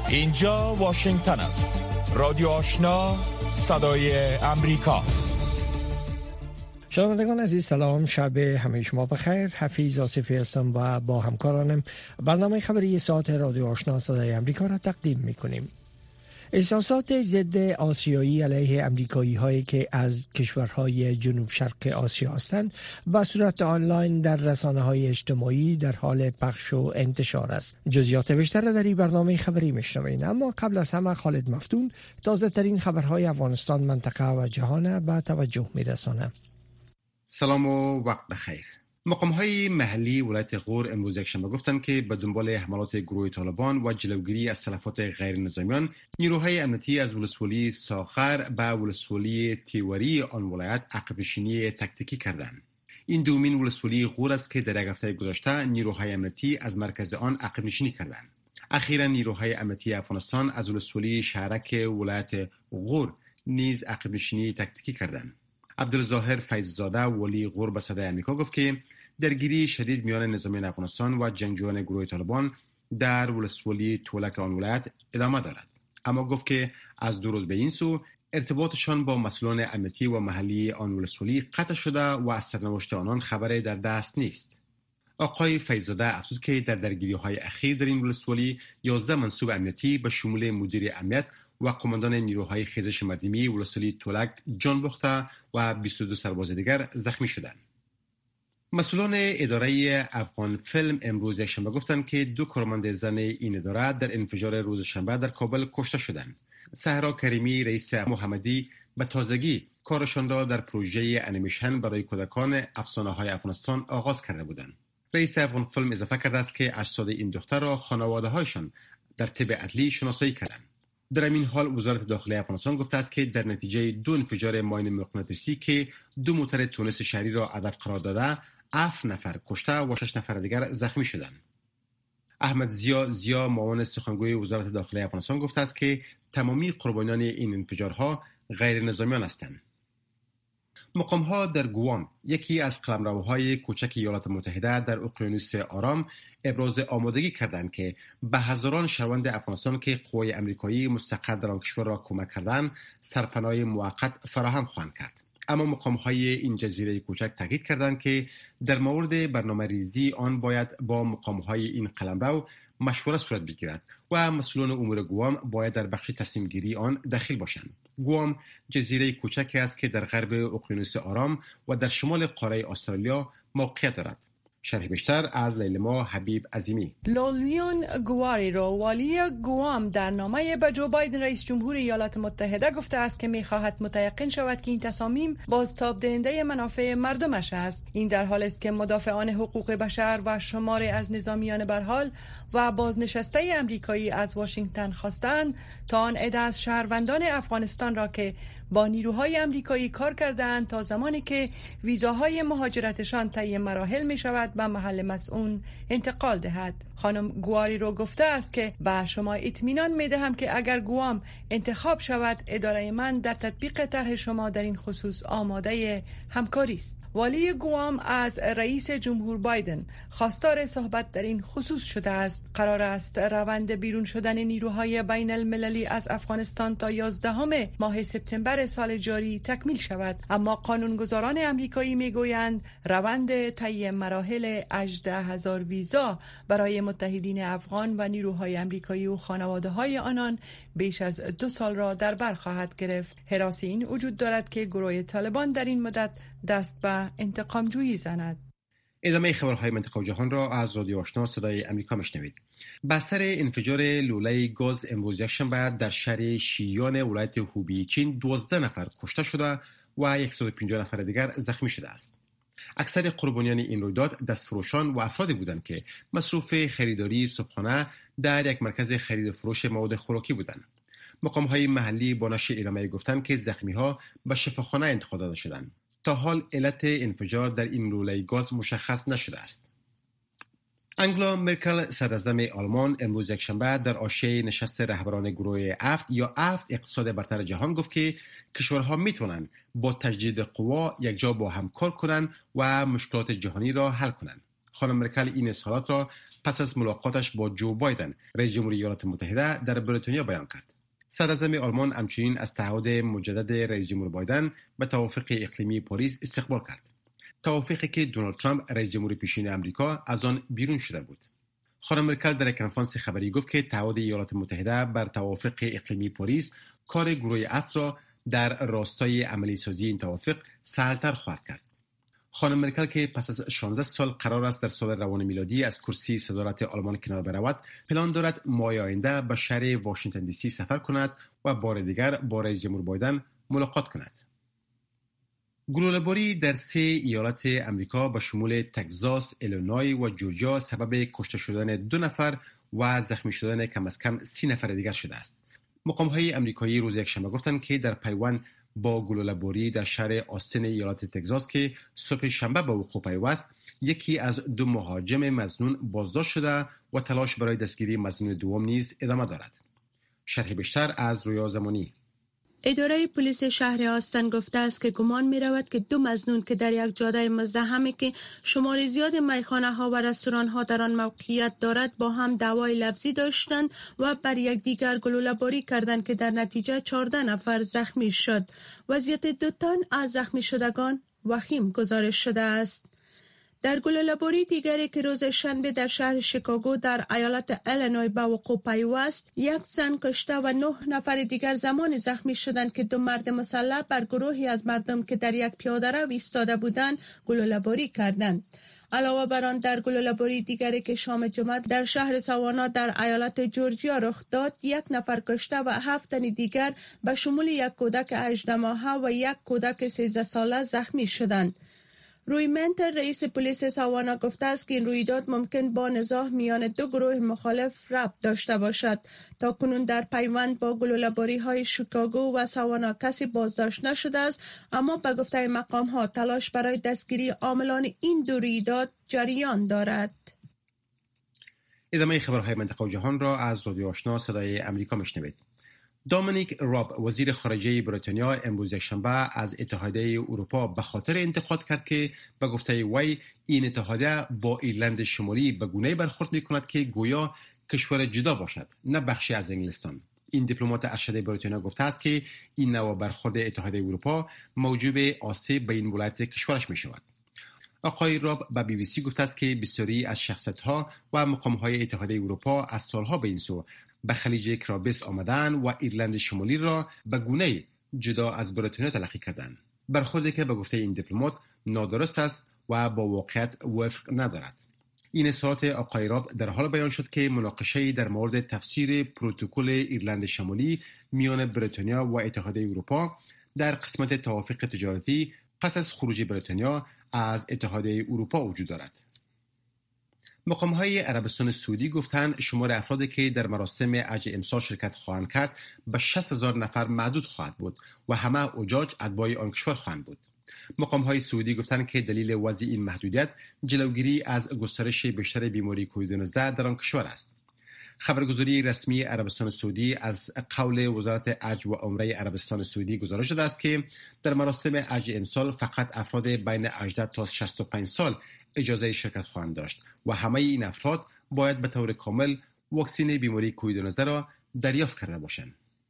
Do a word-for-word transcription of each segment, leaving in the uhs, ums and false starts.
اینجا واشنگتن است. رادیو آشنا، صدای امریکا. شنوندگان عزیز سلام، شب همه شما بخیر. حفیظ آصفی هستم و با همکارانم برنامه خبری ساعت رادیو آشنا صدای امریکا را تقدیم می‌کنیم. احساسات ضد آسیایی علیه امریکایی هایی که از کشورهای جنوب شرق آسیا هستند به صورت آنلاین در رسانه های اجتماعی در حال پخش و انتشار است. جزئیات بیشتر در این برنامه خبری میشنوید، اما قبل از همه خالد مفتون تازه ترین خبرهای افغانستان، منطقه و جهان به توجه میرساند. سلام و وقت بخیر. مقام‌های محلی ولایت غور امروز یکشنبه گفتند که به دنبال حملات گروه طالبان و جلوگیری از تلفات غیر نظامیان، نیروهای امنیتی از ولسوالی ساخر به ولسوالی تیوری آن ولایت عقب‌نشینی تاکتیکی کردند. این دومین ولسوالی غور است که در یک هفته گذشته نیروهای امنیتی از مرکز آن عقب‌نشینی کردند. اخیراً نیروهای امنیتی افغانستان از ولسوالی شهرک ولایت غور نیز عقب‌نشینی تاکتیکی کردند. عبدالظاهر فیضزاده ولی غور به صدای امریکا گفت که درگیری شدید میان نظامیان افغانستان و جنگجویان گروه طالبان در ولسوالی تولک آن ولایت ادامه دارد، اما گفت که از دو روز به این سو ارتباطشان با مسئولان امنیتی و محلی آن ولسوالی قطع شده و از سرنوشت آنان خبری در دست نیست. آقای فیضزاده افزود که در درگیری‌های اخیر در این ولسوالی یازده منصوب امنیتی به شمول مدیر امنیت و قماندان نیروهای خیزش مردمی ولسوالی تولک جان باخته و بیست و دو سرباز دیگر زخمی شدند. مسئولان اداره افغان فیلم امروز یکشنبه گفتند که دو کارمند زن این اداره در انفجار روز شنبه در کابل کشته شدند. سهرا کریمی، رئیس محمدی، به تازگی کارشان را در پروژه انیمیشن برای کودکان افسانه‌های افغانستان آغاز کرده بودند. رئیس افغان فیلم اضافه کرده است که اجساد این دختر را خانواده‌هایشان در طب عدلی شناسایی کردند. در این حال وزارت داخلی افغانستان گفته است که در نتیجه دو انفجار ماین مغناطیسی که دو موتر تونس شهری را هدف قرار داده، هفت نفر کشته و شش نفر دیگر زخمی شدند. احمد زیا زیا معاون سخنگوی وزارت داخلی افغانستان گفته است که تمامی قربانیان این انفجارها غیر نظامیان هستند. مقام‌ها در گوام، یکی از قلمروهای کوچک ایالات متحده در اقیانوس آرام، ابراز آمادگی کردند که به هزاران شهروند افغانستان که قوای آمریکایی مستقر در آن کشور را کمک کردند سرپناه موقت فراهم خواهند کرد. اما مقام‌های این جزیره کوچک تاکید کردند که در مورد برنامه‌ریزی آن باید با مقام‌های این قلمرو مشوره صورت بگیرد و مسئولان امور گوام باید در بخش تصمیم گیری آن دخیل باشند. گوام جزیره کوچکی است که در غرب اقیانوس آرام و در شمال قاره استرالیا موقعیت دارد. شرح بیشتر از لیلما حبیب عظیمی. لولیون گواری رو والی گوام در نامه به جو بایدن رئیس جمهور ایالات متحده گفته است که می‌خواهد متیقن شود که این تصامیم بازتاب دهنده منافع مردمش است. این در حالی است که مدافعان حقوق بشر و شماری از نظامیان برحال و بازنشسته امریکایی از واشنگتن خواستند تا آن عده از شهروندان افغانستان را که با نیروهای امریکایی کار کردند تا زمانی که ویزاهای مهاجرتشان طی مراحل می شود به محل مسئول انتقال دهد. خانم گواری رو گفته است که به شما اطمینان می دهم که اگر گوام انتخاب شود اداره من در تطبیق طرح شما در این خصوص آماده همکاری است. والی گوام از رئیس جمهور بایدن خواستار صحبت در این خصوص شده است. قرار است روند بیرون شدن نیروهای بین المللی از افغانستان تا یازدهم ماه سپتامبر سال جاری تکمیل شود، اما قانونگذاران امریکایی میگویند روند طی مراحل هجده هزار ویزا برای متحدین افغان و نیروهای امریکایی و خانواده‌های آنان بیش از دو سال را در بر خواهد گرفت. هراس این وجود دارد که گروه طالبان در این مدت دست به انتقام جویی زند. ادامه خبرهای منطقه و جهان را از رادیو آشنا صدای امریکا میشنوید. بستر انفجار لوله گاز امروز یکشنبه در شهر شیان ولایت هوبی چین دوازده نفر کشته شده و صد و پنجاه نفر دیگر زخمی شده است. اکثر قربانیان این رویداد دستفروشان و افرادی بودند که مصروف خریداری صبحانه در یک مرکز خرید و فروش مواد خوراکی بودند. مقام‌های محلی با نشر اعلامیه گفتند که زخمی‌ها به شفاخانه انتقال داده شدند. تا حال علت انفجار در این لوله گاز مشخص نشده است. انگلا مرکل صدراعظم آلمان امروز یکشنبه در عرصه نشست رهبران گروه افت یا افت اقتصاد برتر جهان گفت که کشورها میتونن با تجدید قوا یک جا با هم کار کنن و مشکلات جهانی را حل کنن. خانم مرکل این اظهارات را پس از ملاقاتش با جو بایدن رئیس جمهوری ایالات متحده در بریتانیا بیان کرد. صدراعظم آلمان همچنین از تعهد مجدد رئیس جمهور بایدن به توافق اقلیمی پاریس استقبال کرد. توافقی که دونالد ترامپ رئیس جمهور پیشین آمریکا از آن بیرون شده بود. خانم مرکل در کنفرانس خبری گفت که تعهد ایالات متحده بر توافق اقلیمی پاریس کار گروه افت را در راستای عملی سازی این توافق سهل‌تر خواهد کرد. خانم مرکل که پس از شانزده سال قرار است در سال روان میلادی از کرسی صدارت آلمان کنار برود، پلان دارد ماه آینده به شهر واشنگتن دی سی سفر کند و بار دیگر با رئیس جمهور بایدن ملاقات کند. گلوله‌باری در سه ایالت امریکا به شمول تگزاس، ایلینوی و جورجیا سبب کشته شدن دو نفر و زخمی شدن کم از کم سی نفر دیگر شده است. مقام‌های امریکایی روز یکشنبه گفتند که در پیوند با گلوله‌باری در شهر آستین ایالت تگزاس که صبح شنبه به وقوع پیوست، یکی از دو مهاجم مظنون بازداشت شده و تلاش برای دستگیری مظنون دوم نیز ادامه دارد. شرح بیشتر از رویا زمانی. اداره پلیس شهر آستن گفته است که گمان می رود که دو مظنون که در یک جاده مزدحمی که شمار زیاد میخانه ها و رستوران ها در آن موقعیت دارد با هم دعوای لفظی داشتند و بر یک دیگر گلوله باری کردند که در نتیجه چهارده نفر زخمی شد. وضعیت دو تن از زخمی شدگان وخیم گزارش شده است. در گلوله‌باری دیگری که روز شنبه در شهر شیکاگو در ایالت ایلینوی به وقوع پیوست، یک زن کشته و نه نفر دیگر زمان زخمی شدند که دو مرد مسلح بر گروهی از مردم که در یک پیاده رو ایستاده بودند گلوله‌باری کردند. علاوه بر آن در گلوله‌باری دیگری که شام جمعه در شهر ساوانا در ایالت جورجیا رخ داد، یک نفر کشته و هفت تن دیگر به شمول یک کودک هجده ماهه و یک کودک سیزده ساله زخمی شدند. روی منتر رئیس پلیس ساوانا گفته است که این رویداد ممکن با نزاع میان دو گروه مخالف ربط داشته باشد. تا کنون در پیوند با گلوله‌باری های شیکاگو و ساوانا کسی بازداشت نشده است، اما به گفته مقام ها تلاش برای دستگیری عاملان این دو رویداد جریان دارد. ادامه خبرهای منطقه و جهان را از رادیو آشنا صدای امریکا میشنوید. دومینیک راب وزیر خارجه بریتانیا امروز یکشنبه از اتحادیه اروپا به خاطر انتقاد کرد که به گفته وی این اتحادیه با ایرلند شمالی به گونه‌ای برخورد می‌کند که گویا کشور جدا باشد، نه بخشی از انگلستان. این دیپلمات ارشد بریتانیا گفته است که این نوع برخورد اتحادیه اروپا موجب آسیب به این ولایت کشورش می‌شود. آقای راب به بی بی سی گفته است که بسیاری از شخصیت‌ها و مقام‌های اتحادیه اروپا از سالها به این سو به خلیج کرابس آمدن و ایرلند شمالی را به گونه جدا از بریتانیا تلقی کردند. برخوردی که به گفته این دیپلمات نادرست است و با واقعیت وفق ندارد. این اظهارات آقای راب در حال بیان شد که مناقشه در مورد تفسیر پروتکل ایرلند شمالی میان بریتانیا و اتحادیه اروپا در قسمت توافق تجارتی پس از خروج بریتانیا از اتحادیه اروپا وجود دارد. مقام‌های عربستان سعودی گفتند شمار افرادی که در مراسم حج امسال شرکت خواهند کرد به شصت هزار نفر محدود خواهد بود و همه حجاج اتباع آن کشور خواهند بود. مقام‌های سعودی گفتند که دلیل وضع این محدودیت جلوگیری از گسترش بیشتر بیماری کووید نوزده در آن کشور است. خبرگزاری رسمی عربستان سعودی از قول وزارت حج و عمره عربستان سعودی گزارش داده است که در مراسم حج امسال فقط افراد بین هجده تا شصت و پنج سال اجازه شرکت خواهند داشت و همه این افراد باید به طور کامل واکسن بیماری کووید نوزده را دریافت کرده باشند.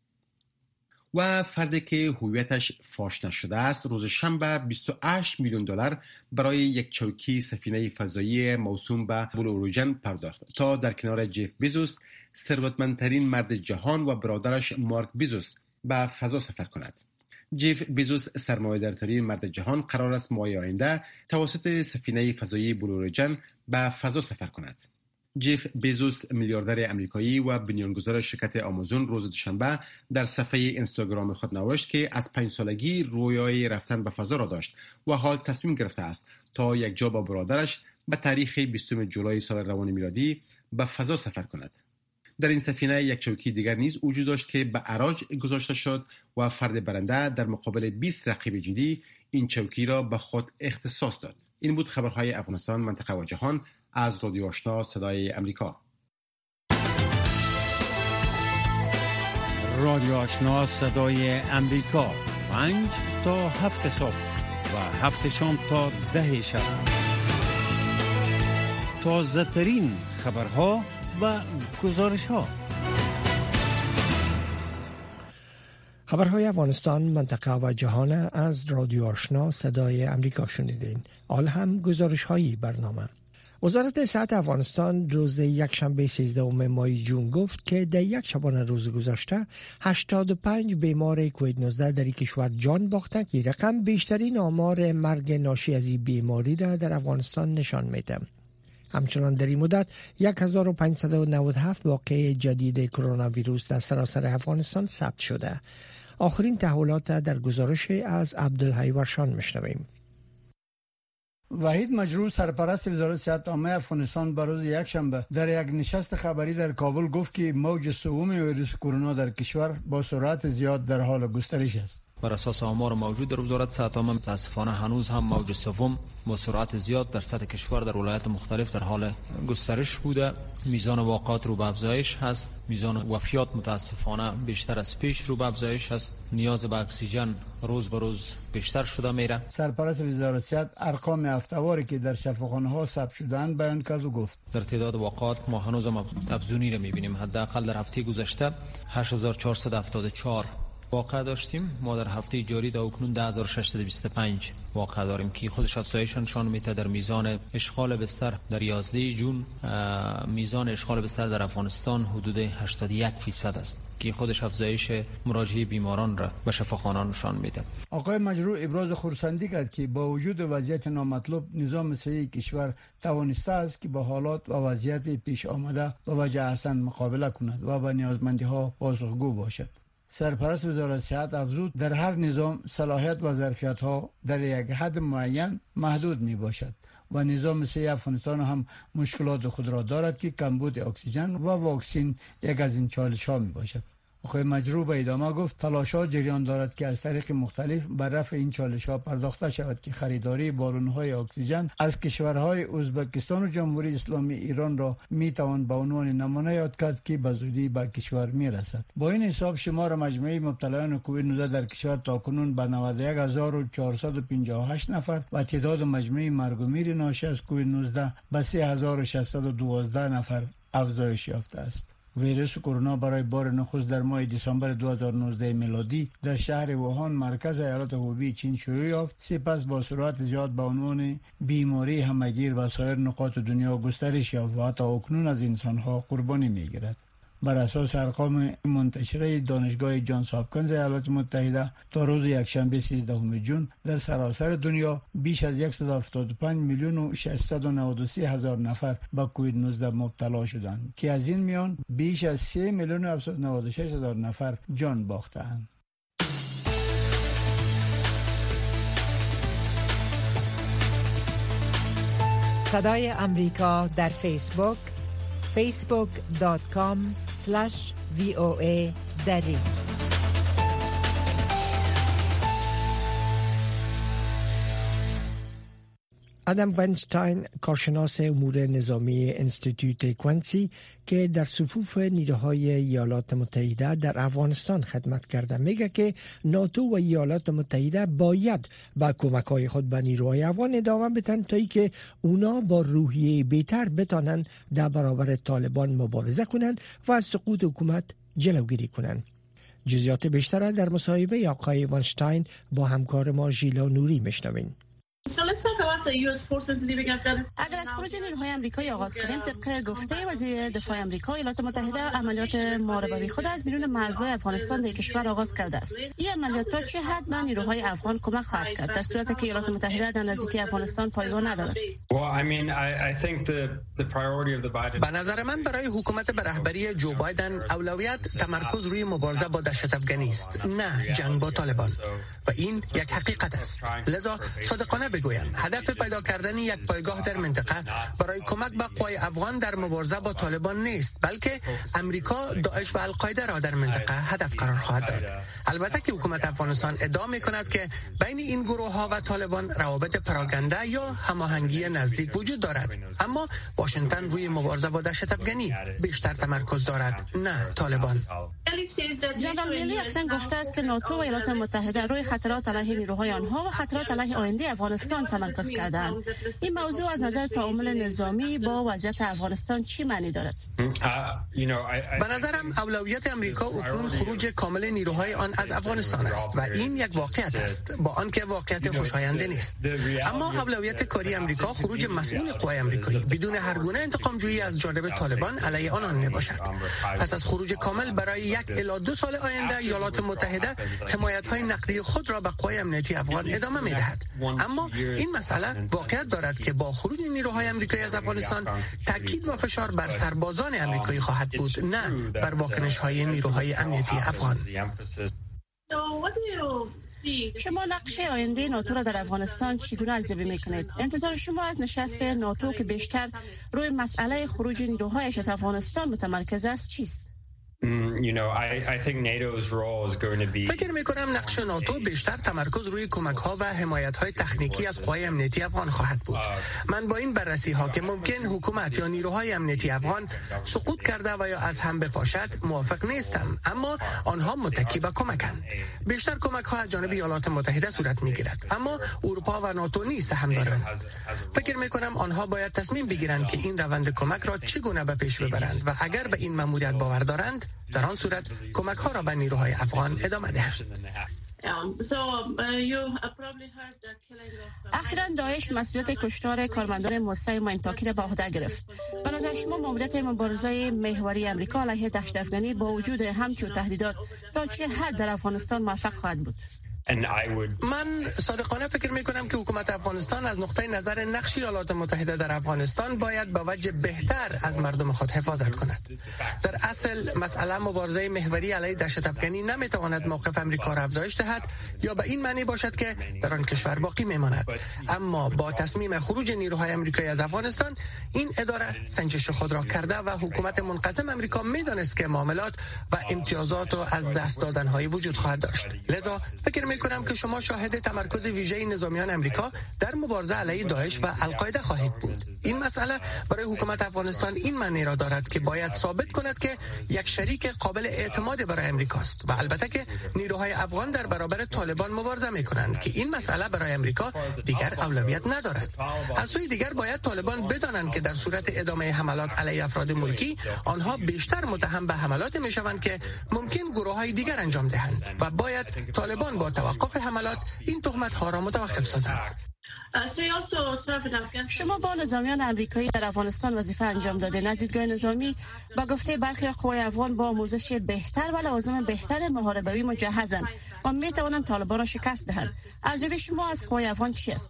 و فردی که هویتش فاش نشده است روز شنبه بیست و هشت میلیون دلار برای یک چوکی سفینه فضایی موسوم به بلو اوریجن پرداخت تا در کنار جف بیزوس ثروتمندترین مرد جهان و برادرش مارک بیزوس به فضا سفر کند. جف بیزوس سرمایه‌دارترین مرد جهان قرار است ماه آینده توسط سفینه فضایی بلو اوریجن به فضا سفر کند. جف بیزوس میلیاردر امریکایی و بنیانگذار شرکت آمازون روز دوشنبه در صفحه اینستاگرام خود نوشت که از پنج سالگی رویای رفتن به فضا را داشت و حال تصمیم گرفته است تا یک جا با برادرش به تاریخ بیستم جولای سال روان میلادی به فضا سفر کند. در این سفینه یک چوکی دیگر نیز وجود داشت که به اراج گذاشته شد و فرد برنده در مقابل بیست رقیب جدی این چوکی را به خود اختصاص داد. این بود خبرهای افغانستان، منطقه و جهان از رادیو آشنا صدای امریکا. رادیو آشنا صدای امریکا، پنج تا هفت صبح و هفت شام تا ده شب. تازه ترین خبرها و گزارش ها. خبرهای افغانستان، منطقه و جهان از رادیو آشنا صدای امریکا شنیدین. آل هم گزارش هایی برنامه. وزارت صحت افغانستان روز یکشنبه سیزدهم ماه جون گفت که در یک شبانه روز گذشته هشتاد و پنج بیمار کووید نوزده در کشور جان باختند که رقم بیشترین آمار مرگ ناشی از این بیماری را در افغانستان نشان میده. همچنان در این مدت هزار و پانصد و نود و هفت واقعه جدید کرونا ویروس در سراسر افغانستان ثبت شده. آخرین تحولات در گزارش از عبدالحی ورشان میشنویم. وحید مجروح سرپرست وزارت صحت عامه افغانستان بروز یکشنبه در یک نشست خبری در کابل گفت که موج سوم ویروس کرونا در کشور با سرعت زیاد در حال گسترش است. بر اساس آمار موجود در وزارت صحت عامه متاسفانه هنوز هم موج سوم با سرعت زیاد در سطح کشور در ولایات مختلف در حال گسترش بوده. میزان واقعات رو به افزایش هست، میزان وفیات متاسفانه بیشتر از پیش رو به افزایش هست، نیاز به اکسیژن روز به روز بیشتر شده میره. سرپرست وزارت صحت ارقام هفته‌واری که در شفاخانه‌ها ثبت شده‌اند بیان کرد و گفت در تعداد واقعات ما هنوز هم افزونی رو می‌بینیم. حداقل در هفته گذشته هشت هزار و چهارصد و هفتاد و چهار واقعه داشتیم. ما در هفته جاری تا اکنون ده هزار و ششصد و بیست و پنج واقعه داریم که خودش افزایش نشان میده. در میزان اشغال بستر در یازده جون میزان اشغال بستر در افغانستان حدود هشتاد و یک فیصد است که خودش افزایش مراجعه بیماران را به شفاخانه نشان میده. آقای مجروح ابراز خرسندی کرد که با وجود وضعیت نامطلوب نظام صحی کشور توانسته است که با حالات و وضعیت پیش آمده به وجه احسن مقابله کند و به نیازمندی‌ها پاسخگو باشد. سرپرست وزارت صحت افزود در هر نظام صلاحیت و ظرفیت‌ها در یک حد معین محدود می باشد و نظام صحی افغانستان هم مشکلات خود را دارد که کمبود اکسیژن و واکسین یک از این چالش‌ها می باشد. آقای مجروح به ادامه گفت تلاش‌ها جریان دارد که از طریق مختلف بر رفع این چالش‌ها پرداخته شود که خریداری بالون‌های اکسیژن از کشورهای ازبکستان و جمهوری اسلامی ایران را می‌توان به عنوان نمونه یاد کرد که به زودی به کشور می‌رسد. با این حساب شمار مجموعی مبتلایان کووید نوزده در کشور تاکنون به نود و یک هزار و چهارصد و پنجاه و هشت نفر و تعداد مجموعی مرگ و میر ناشی از کووید نوزده به سه هزار و ششصد و دوازده نفر افزایش یافته است. ویروس کرونا برای بار نخست در ماه دسامبر دو هزار و نوزده میلادی در شهر ووهان مرکز ایالات هوبی چین شروع یافت، سپس با سرعت زیاد به عنوان بیماری همگیر و سایر نقاط دنیا گسترش یافت و حتی اکنون از انسانها قربانی میگیرد. بر اساس ارقام منتشره دانشگاه جانز هاپکینز ایالات متحده تا روز یکشنبه سیزدهم ژوئن در سراسر دنیا بیش از صد و هفتاد و پنج میلیون و ششصد و نود و سه هزار نفر به کووید نوزده مبتلا شدند که از این میان بیش از سه میلیون و هفتصد و نود و شش هزار نفر جان باختند. صدای امریکا در فیسبوک فیسبوک دات کام اسلش وی او ای دری. آدم وینستاین، کارشناس امور نظامی انستیتوت کوانسی که در صفوف نیروهای ایالات متحده در افغانستان خدمت کرده، میگه که ناتو و ایالات متحده باید با کمک‌های خود به نیروهای افغان ادامه بدن تا ای که اونا با روحیه بهتر بتانن در برابر طالبان مبارزه کنند و از سقوط حکومت جلوگیری کنند. جزئیات بیشتر در مصاحبه آقای وینستاین با همکار ما ژیلا نوری میشنویم. اگر از پروژه نیروهای آمریکایی آغاز کنیم، طبق گفته وزیر دفاع آمریکا، ایالات متحده عملیات محاربوی خود از بیرون مرزهای افغانستان در کشور آغاز کرده است. این عملیات تا چه حد به نیروهای افغان کمک خواهد کرد در صورتی که ایالات متحده در نزدیکی افغانستان پایگاه ندارد؟ به نظر من برای حکومت به رهبری جو بایدن اولویت تمرکز روی مبارزه با دهشت افغانی است، نه جنگ با طالبان، و این یک حقیقت است. لذا صادقانه بگویم هدف پیدا کردن یک پایگاه در منطقه برای کمک به قوای افغان در مبارزه با طالبان نیست، بلکه امریکا داعش و القاعده را در منطقه هدف قرار خواهد داد. البته که حکومت افغانستان ادعا می‌کند که بین این گروه ها و طالبان روابط پراکنده یا هماهنگی نزدیک وجود دارد، اما واشنگتن روی مبارزه با دهشت افغانی بیشتر تمرکز دارد، نه طالبان. جنرال میلی اخیراً گفته است که ناتو و ایالات متحده روی خطرات علیه نیروهای آنها و خطرات علیه آینده افغانستان افغانستان تمرکز کردند. این موضوع از نظر تعامل نظامی با وضعیت افغانستان چی معنی دارد؟ به نظرم اولویت امریکا اکنون خروج کامل نیروهای آن از افغانستان است و این یک واقعیت است، با آنکه واقعیت خوشاینده نیست. اما اولویت کاری امریکا خروج مسئول قوای امریکایی بدون هر گونه انتقام جویی از جانب طالبان علیه آنان میباشد. پس از خروج کامل برای یک الی دو سال آینده ایالات متحده حمایت‌های نقدی خود را به قوای امنیتی افغان ادامه می‌دهد. اما این مسئله واقعیت دارد که با خروج نیروهای امریکایی از افغانستان تاکید و فشار بر سربازان امریکایی خواهد بود، نه بر واکنش‌های نیروهای امنیتی افغان. شما نقشه آینده ناتو را در افغانستان چگونه ارزیابی میکنید؟ انتظار شما از نشست ناتو که بیشتر روی مسئله خروج نیروهایش از افغانستان متمرکز است چیست؟ فکر می کنم نقش ناتو بیشتر تمرکز روی کمک ها و حمایت های تکنیکی از قوای امنیتی افغان خواهد بود. من با این بررسی ها که ممکن حکومت یا نیروهای امنیتی افغان سقوط کرده و یا از هم بپاشد موافق نیستم، اما آنها متکی به کمکند. بیشتر کمک ها از جانب ایالات متحده صورت می گیرد، اما اروپا و ناتو نیز سهم دارند. فکر می کنم آنها باید تصمیم بگیرند که این روند کمک را چگونه به پیش ببرند و اگر به این مأموریت باور دارند در آن صورت کمک ها را به نیروهای افغان ادامه دهند. اخیراً داعش مسئولیت کشتار کارمندان موسسه ماینپاکی را به عهده گرفت. به نظر شما ماموریت مبارزه محوری امریکا علیه دهشت افغانی با وجود همچون تهدیدات تا چه حد در افغانستان موفق خواهد بود؟ من صادقانه فکر می کنم که حکومت افغانستان از نقطه نظر نقش ایالات متحده در افغانستان باید به وجه بهتر از مردم خود حفاظت کند. در اصل مسئله مبارزه محوری علیه دهشت افغانی نمی تواند موقف امریکا را افزایش دهد یا به این معنی باشد که در آن کشور باقی می ماند. اما با تصمیم خروج نیروهای امریکایی از افغانستان این اداره سنجش خود را کرده و حکومت منقسم امریکا می دانست که معاملات و امتیازات و از دست دادن های وجود خواهد داشت. لذا فکر می کنم که شما شاهد تمرکز ویژه نظامیان امریکا در مبارزه علیه داعش و القاعده خواهید بود. این مسئله برای حکومت افغانستان این معنی را دارد که باید ثابت کند که یک شریک قابل اعتماد برای امریکاست و البته که نیروهای افغان در برابر طالبان مبارزه می‌کنند که این مسئله برای امریکا دیگر اولویت ندارد. از سوی دیگر باید طالبان بدانند که در صورت ادامه حملات علیه افراد ملکی آنها بیشتر متهم به حملات می‌شوند که ممکن گروه‌های دیگر انجام دهند و باید طالبان با توقف حملات این تهمت‌ها را متوقف سازند. شما با نظامیان امریکایی در افغانستان وظیفه انجام داده. از دیدگاه نظامی با گفته برخی قوای افغان با آموزش بهتر و لوازم بهتر محاربوی مجهزند و می توانند طالبان را شکست دهند. ارزیابی شما از قوای افغان چی است؟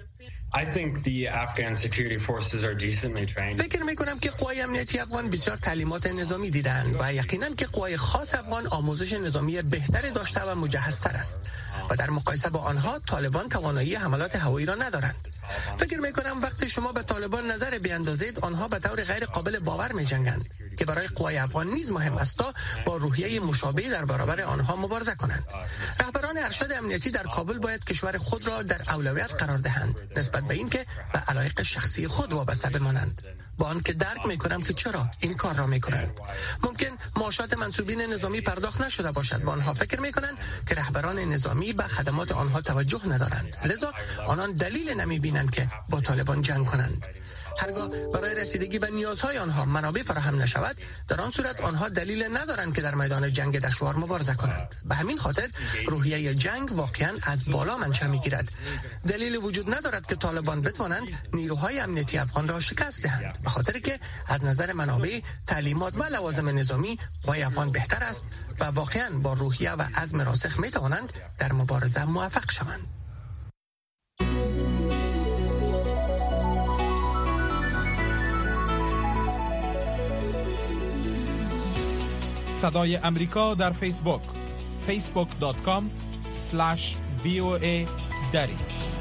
فکر می کنم که قوای امنیتی افغان بسیار تعلیمات نظامی دیدند و یقینا که قوای خاص افغان آموزش نظامی بهتری داشته و مجهزتر است و در مقایسه با آنها طالبان توانایی حملات هوایی را ندارند. فکر می کنم وقتی شما به طالبان نظر بیاندازید آنها به طور غیر قابل باور می جنگند که برای قوای افغان نیز مهم است تا با روحیه مشابهی در برابر آنها مبارزه کنند. رهبران ارشد امنیتی در کابل باید کشور خود را در اولویت قرار دهند نسبت به اینکه به علایق شخصی خود وابسته بمانند، با آنکه درک میکنم که چرا این کار را میکنند. ممکن معاشات منصوبین نظامی پرداخت نشده باشد و آنها فکر میکنند که رهبران نظامی به خدمات آنها توجه ندارند، لذا آنان دلیل نمیبینند که با طالبان جنگ کنند. هرگاه برای رسیدگی به نیازهای آنها منابع فراهم نشود، در آن صورت آنها دلیل ندارند که در میدان جنگ دشوار مبارزه کنند. به همین خاطر روحیه جنگ واقعا از بالا منشأ میگیرد. دلیل وجود ندارد که طالبان بتوانند نیروهای امنیتی افغان را شکست دهند، به خاطر که از نظر منابع، تعلیمات و لوازم نظامی قوای افغان بهتر است و واقعا با روحیه و عزم راسخ میتوانند در مبارزه موفق شوند. صدای امریکا در فیسبوک فیسبوک دات کام اسلش وی او ای دری.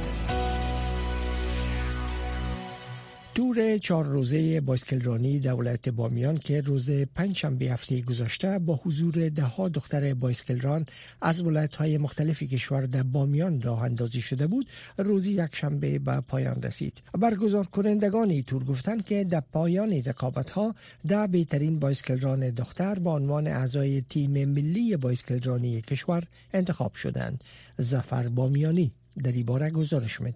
تور چهار روزه بایسکلرانی دولت بامیان که روز پنجشنبه هفته گذشته با حضور ده ها دختر بایسکلران از ولایت‌های مختلف کشور در بامیان راه اندازی شده بود، روز یکشنبه به پایان رسید. برگزار کنندگان تور گفتند که در پایان رقابت‌ها ده بهترین بایسکلران دختر به عنوان اعضای تیم ملی بایسکلرانی کشور انتخاب شدند. ظفر بامیانی در این باره گزارش می‌دهد.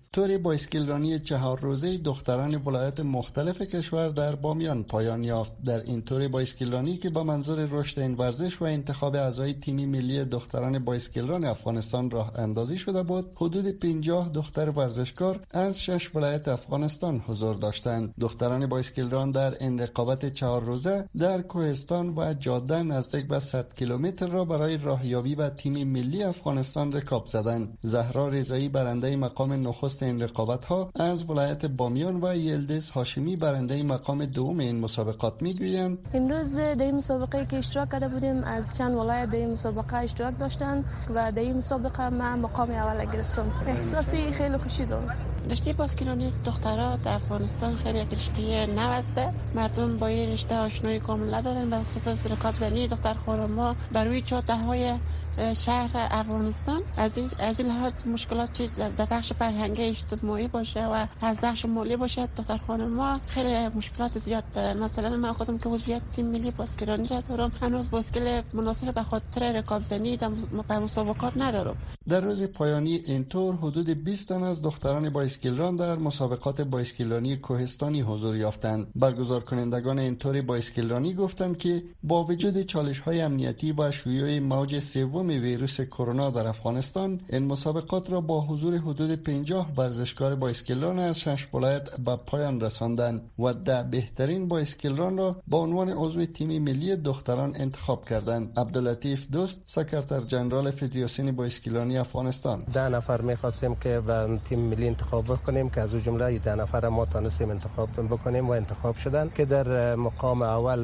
تور بایسکلرانی چهار روزه دختران ولایات مختلف کشور در بامیان پایان یافت. در این تور بایسکلرانی که با منظور رشد این ورزش و انتخاب اعضای تیم ملی دختران بایسکلران افغانستان راه اندازی شده بود، حدود پنجاه دختر ورزشکار از شش ولایت افغانستان حضور داشتند. دختران بایسکلران در این رقابت چهار روزه در کوهستان و جاده نزدیک به صد کیلومتر را برای راهیابی به تیم ملی افغانستان رکاب زدند. زهرا رضایی برنده مقام نخست این رقابت ها از ولایت بامیان و یلدز هاشمی برنده مقام دوم این مسابقات میگویند امروز در این مسابقه که اشتراک کرده بودیم از چند ولایت در این مسابقه اشتراک داشتن و در این مسابقه من مقام اول گرفتم. احساسی خیلی خوشی دارم. رشته باسکلانی دخترها در افغانستان خیلی یک رشته نو است. مردم با این رشته آشنایی کامل ندارن و خصوص رکاب زنی دختر خانم‌ها بر روی جاده‌های شهر افغانستان از این از این لحاظ مشکلات چه در بخش فرهنگی اجتماعی باشه و از بخش مالی باشه دختر خانم‌ها خیلی مشکلات زیاد دارن. مثلا من خودم که عضویت تیم ملی باسکلانی را دارم، هنوز باسکل مناسب به خاطر رکاب زنی در مسابقات ندارم. در روز پایانی این تور حدود بیست تن از دختران بایسکلران در مسابقات بایسکلرانی کوهستانی حضور یافتند. برگزار کنندگان این تور بایسکلرانی گفتند که با وجود چالش‌های امنیتی و شیوع موج سوم ویروس کرونا در افغانستان، این مسابقات را با حضور حدود پنجاه ورزشکار بایسکلران از شش ولایت به پایان رساندند و ده بهترین بایسکلران را با عنوان عضو تیم ملی دختران انتخاب کردند. عبداللطیف دوست، سکرتر جنرال فدراسیون بایسکلرانی افغانستان: ده نفر می‌خواستیم که به تیم ملی انتخاب بکنیم که از اون جمله ده نفر ما تونستیم انتخاب بکنیم و انتخاب شدند که در مقام اول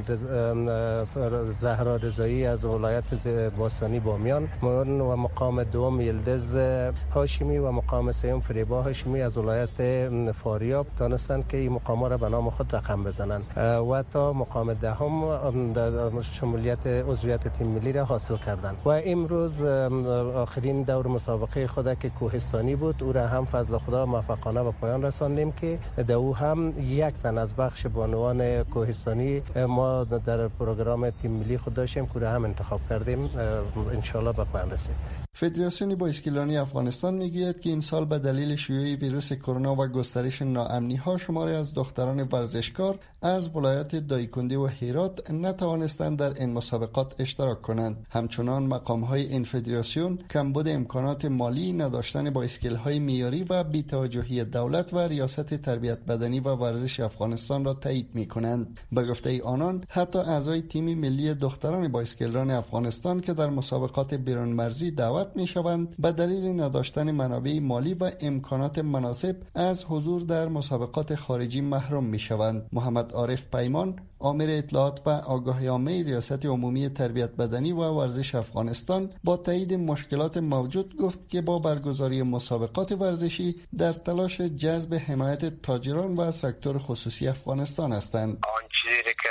زهرا رضایی از ولایت باستانی بامیان و مقام دوم یلدز هاشمی و مقام سوم فریبا هاشمی از ولایت فاریاب تونستند که این مقام‌ها را به نام خود رقم بزنند و تا مقام دهم شمولیت عضویت تیم ملی را حاصل کردند. و امروز آخرین دور مسابقه خود که کوهستانی بود، او را هم فضل خدا موفقانه به پایان رساندیم که در او هم یک تن از بخش بانوان کوهستانی ما در پروگرام تیم ملی خود داشتیم که را هم انتخاب کردیم، ان شاء الله به پایان رسید. فدراسیون بایسکلرانی افغانستان میگوید که امسال به دلیل شیوع ویروس کرونا و گسترش ناامنی ها شماری از دختران ورزشکار از ولایات دایکنده و هرات نتوانستند در این مسابقات اشتراک کنند. همچنان مقام های این فدراسیون کمبود امکانات مالی، نداشتن بایسکل های معیاری و بی‌توجهی دولت و ریاست تربیت بدنی و ورزش افغانستان را تایید میکنند. به گفته آنان حتی اعضای تیم ملی دختران بایسکلران افغانستان که در مسابقات بیرون مرزی دعوت می شوند به دلیل نداشتن منابع مالی و امکانات مناسب از حضور در مسابقات خارجی محروم می شوند. محمد عارف پیمان، آمر اطلاعات و آگاهی عامه ریاست عمومی تربیت بدنی و ورزش افغانستان، با تایید مشکلات موجود گفت که با برگزاری مسابقات ورزشی در تلاش جذب حمایت تاجران و سکتور خصوصی افغانستان هستند. آن چیزی که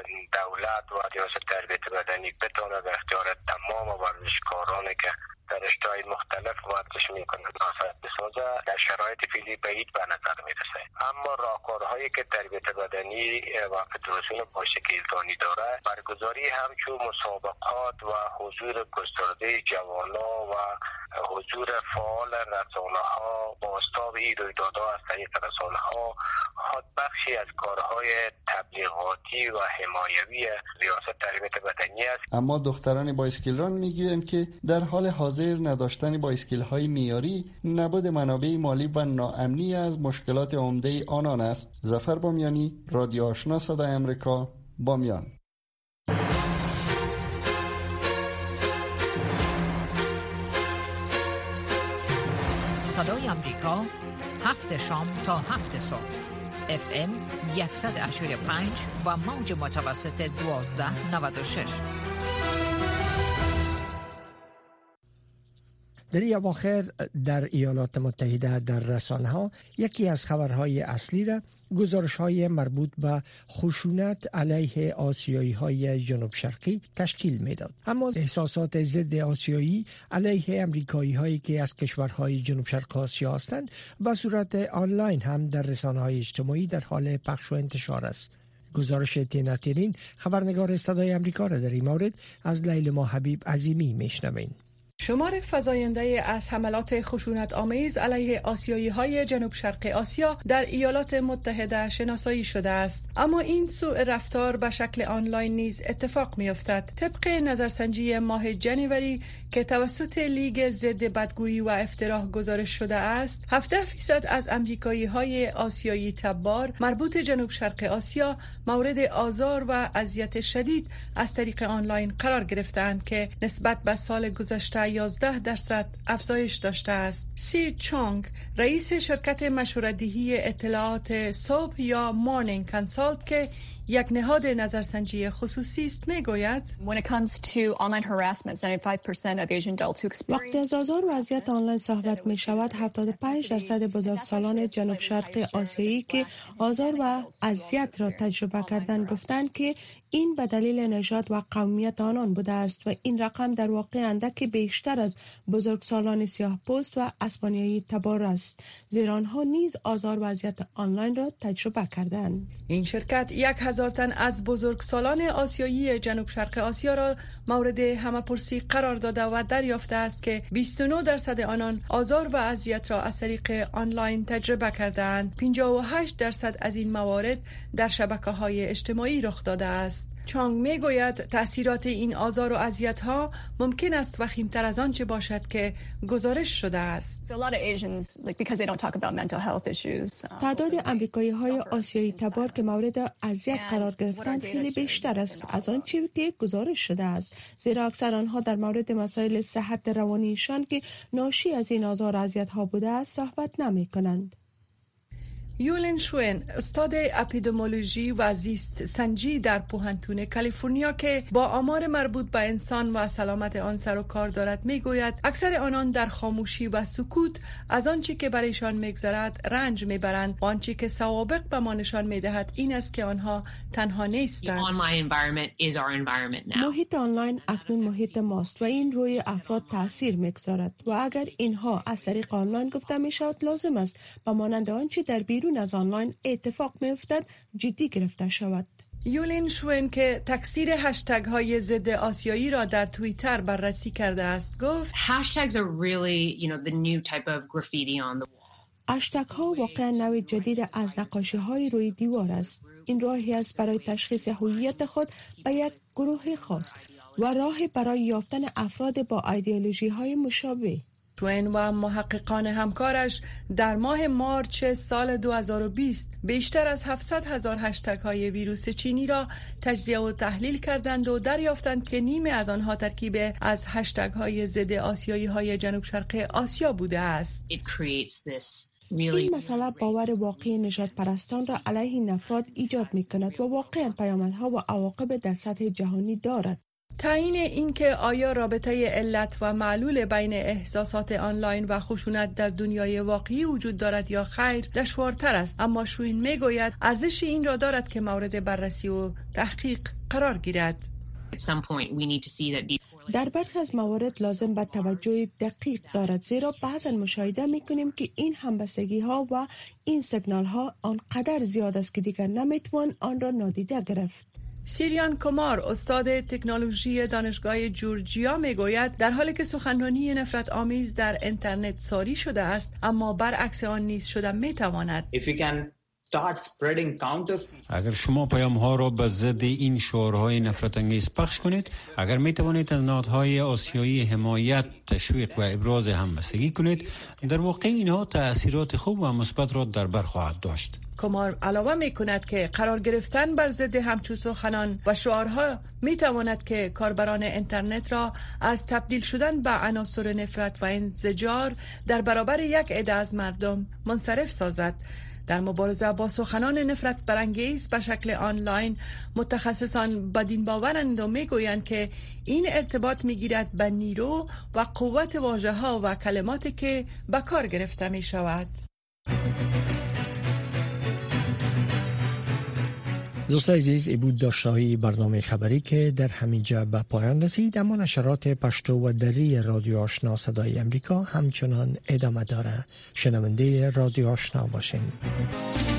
دولت و ریاست تربیت بدنی بتونه به اختیار تمام ورزشکارانی که در رشته‌های مختلف ورزش میکنند ناسازگار بسازه، در شرایط فعلی بعید به نظر میرسه. اما راهکارهایی که تربیت بدنی و فدراسیون بایسکلرانی داره، برگزاری همچون مسابقات و حضور گسترده جوانا و حضور فعال رسانه‌ها با استاب این رویدادها از طریق رسانه‌ها خود بخشی از کارهای تبلیغاتی و حمایوی ریاست تربیت بدنی است. اما دختران بایسکلران میگویند که در حال حاضر نداشتن بایسکل‌های معیاری، نبود منابع مالی و ناامنی از مشکلات عمده آنان است. ظفر بامیانی، رادیو آشنا صدای آمریکا، بامیان. صدای آمریکا، هفت شام تا هفت صبح، اف ام صد و هشتاد و پنج و موج متوسط دوازده نود و شش. در این اواخر در ایالات متحده در رسانه‌ها یکی از خبرهای اصلی را گزارش‌های مربوط به خشونت علیه آسیایی‌های جنوب شرقی تشکیل می‌داد. اما احساسات ضد آسیایی علیه امریکایی‌هایی که از کشورهای جنوب شرق آسیا هستند به صورت آنلاین هم در رسانه‌های اجتماعی در حال پخش و انتشار است. گزارش تینا تیرین، خبرنگار صدای آمریکا را در این مورد از لیلما حبیب عظیمی میشنویم. شمار فزاینده از حملات خشونت آمیز علیه آسیایی های جنوب شرق آسیا در ایالات متحده شناسایی شده است، اما این سوء رفتار به شکل آنلاین نیز اتفاق می افتد. طبق نظرسنجی ماه جنوری که توسط لیگ ضد بدگویی و افترا گزارش شده است، هفده فیصد از امریکایی های آسیایی تبار مربوط جنوب شرق آسیا مورد آزار و اذیت شدید از طریق آنلاین قرار گرفتند که نسبت به سال گذشته یازده درصد افزایش داشته است. سی چونگ، رئیس شرکت مشوره‌دهی اطلاعات صبح یا مورنینگ کنسالت که یک نهاد نظرسنجی خصوصی است، میگوید وقتی از آزار و اذیت آنلاین صحبت می شود، هفتاد و پنج درصد بزرگسالان جنوب شرق آسیایی که آزار و اذیت را تجربه کردند گفتند که این به دلیل نژاد و قومیت آنان بوده است و این رقم در واقع اندکی بیشتر از بزرگسالان سیاه‌پوست و اسپانیایی تبار است، زیرا آنها نیز آزار و اذیت آنلاین را تجربه کردند. این شرکت یک هزار تن از بزرگسالان آسیایی جنوب شرق آسیا را مورد همه‌پرسی قرار داده و دریافته است که بیست و نه درصد آنان آزار و اذیت را از طریق آنلاین تجربه کردند. پنجاه و هشت درصد از این موارد در شبکه‌های اجتماعی رخ داده است. چانگ میگوید تأثیرات این آزار و اذیت‌ها ممکن است وخیم‌تر از آنچه باشد که گزارش شده است. تعداد امریکایی‌های آسیایی تبار که مورد اذیت قرار گرفتند خیلی بیشتر است از آنچه که گزارش شده است، زیرا اکثر آنها در مورد مسائل صحت روانیشان که ناشی از این آزار و اذیت‌ها بوده است صحبت نمی‌کنند. یولین شوین، استاد اپیدمیولوژی و زیست سنجی در پوهنتون کالیفرنیا که با آمار مربوط به انسان و سلامت آن سر و کار دارد، میگوید اکثر آنان در خاموشی و سکوت از آنچه که برایشان میگذرد رنج میبرند و آنچه که سوابق به ما نشان میدهد این است که آنها تنها نیستند. محیط آنلاین اکنون محیط ماست و این روی افراد تاثیر میگذارد و اگر اینها از طریق آنلاین گفته میشود، لازم است به مانند آنچه در بیرون از آنلاین اتفاق می‌افتد جدی گرفته شود. یولین شوین که تکثیر هشتگ های ضد آسیایی را در توییتر بررسی کرده است گفت hashtags are really, you know, the new type of graffiti on the wall. هشتگ ها واقعا نوع جدید از نقاشی های روی دیوار است. این راهی است برای تشخیص هویت خود به یک گروه خاص و راهی برای یافتن افراد با ایدئولوژی های مشابه. شوین و محققان همکارش در ماه مارچ سال دو هزار و بیست بیشتر از هفتصد هزار هشتگ های ویروس چینی را تجزیه و تحلیل کردند و دریافتند که نیمه از آنها ترکیب از هشتگ های ضد آسیایی های جنوب شرق آسیا بوده است. این مسئله باور واقعی نژاد پرستان را علیه این افراد ایجاد می کند و واقعا پیامدها و عواقب در سطح جهانی دارد. تعیین اینکه آیا رابطه علت و معلول بین احساسات آنلاین و خشونت در دنیای واقعی وجود دارد یا خیر دشوارتر است، اما شوین میگوید ارزش این را دارد که مورد بررسی و تحقیق قرار گیرد. در برخی از موارد لازم به توجه دقیق دارد، زیرا بعضا مشاهده میکنیم که این همبستگی ها و این سیگنال ها آنقدر زیاد است که دیگر نمیتوان آن را نادیده گرفت. سیریان کمار، استاد تکنولوژی دانشگاه جورجیا میگوید در حالی که سخنرانی نفرت آمیز در اینترنت ساری شده است، اما برعکس آن نیز شده میتواند. اگر شما پیام ها را به ضد این شعارهای نفرت انگیز پخش کنید، اگر می توانید از نهادهای آسیایی حمایت، تشویق و ابراز همبستگی کنید، در واقع اینها تأثیرات خوب و مثبت را در بر خواهد داشت. کمار علاوه می کند که قرار گرفتن بر ضد همچو سخنان و شعارها می تواند که کاربران اینترنت را از تبدیل شدن به عناصر نفرت و انزجار در برابر یک عده از مردم منصرف سازد. در مبارزه با سخنان نفرت برانگیز به شکل آنلاین، متخصصان بدین باورند و میگویند که این ارتباط میگیرد به نیرو و قوت واژه‌ها و کلماتی که به کار گرفته می شود. دوستان عزیز، ای بود داشته‌های برنامه خبری که در همینجا به پایان رسید، اما نشرات پشتو و دری رادیو آشنا صدای امریکا همچنان ادامه داره. شنونده رادیو آشنا باشین.